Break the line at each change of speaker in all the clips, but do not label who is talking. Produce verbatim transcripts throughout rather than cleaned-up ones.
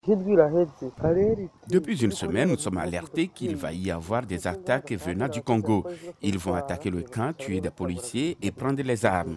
Depuis une semaine, nous sommes alertés qu'il va y avoir des attaques venant du Congo. Ils vont attaquer le camp, tuer des policiers et prendre les armes.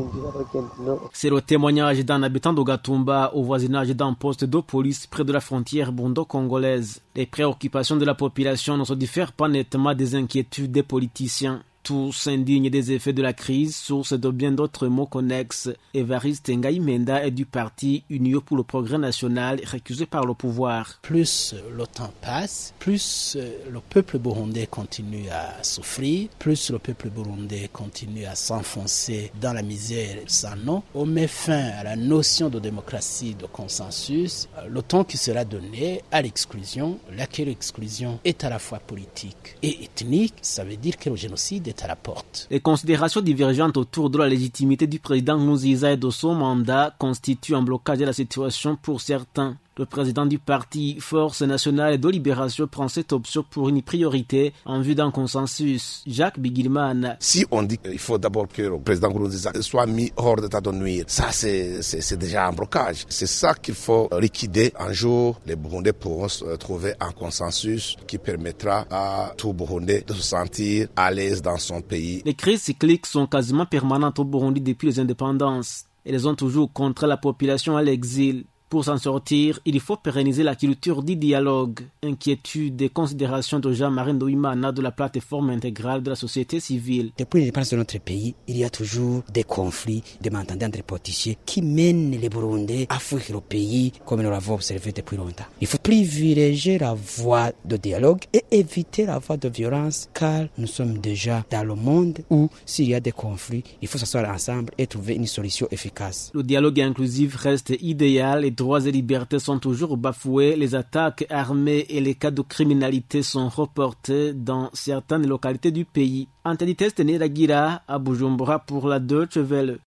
C'est le témoignage d'un habitant d'Ogatumba au voisinage d'un poste de police près de la frontière burundo-congolaise. Les préoccupations de la population ne se diffèrent pas nettement des inquiétudes des politiciens. Tous s'indignent des effets de la crise, source de bien d'autres mots connexes. Évariste Ngaïmenda est du parti Union pour le progrès national, récusé par le pouvoir.
Plus le temps passe, plus le peuple burundais continue à souffrir, plus le peuple burundais continue à s'enfoncer dans la misère sans nom. On met fin à la notion de démocratie, de consensus, le temps qui sera donné à l'exclusion, laquelle exclusion est à la fois politique et ethnique. Ça veut dire que le génocide est à la porte.
Les considérations divergentes autour de la légitimité du président Nkurunziza et de son mandat constituent un blocage de la situation pour certains. Le président du parti Force nationale de libération prend cette option pour une priorité en vue d'un consensus. Jacques Bigilman.
Si on dit qu'il faut d'abord que le président Nkurunziza soit mis hors d'état de nuire, ça c'est, c'est, c'est déjà un blocage. C'est ça qu'il faut liquider. Un jour, les Burundais pourront trouver un consensus qui permettra à tout Burundais de se sentir à l'aise dans son pays.
Les crises cycliques sont quasiment permanentes au Burundi depuis les indépendances. Elles ont toujours contraint la population à l'exil. Pour s'en sortir, il faut pérenniser la culture du dialogue. Inquiétude et considérations de Jean-Marie Ndoimana de la plateforme intégrale de la société civile.
Depuis l'indépendance de notre pays, il y a toujours des conflits, des malentendus entre politiciens qui mènent les Burundais à fuir le pays comme nous l'avons observé depuis longtemps. Il faut privilégier la voie de dialogue et éviter la voie de violence car nous sommes déjà dans le monde où s'il y a des conflits, il faut s'asseoir ensemble et trouver une solution efficace.
Le dialogue inclusif reste idéal et droits et libertés sont toujours bafoués, les attaques armées et les cas de criminalité sont reportés dans certaines localités du pays. Antony Test Neragira à Bujumbura pour la Deutsche Welle.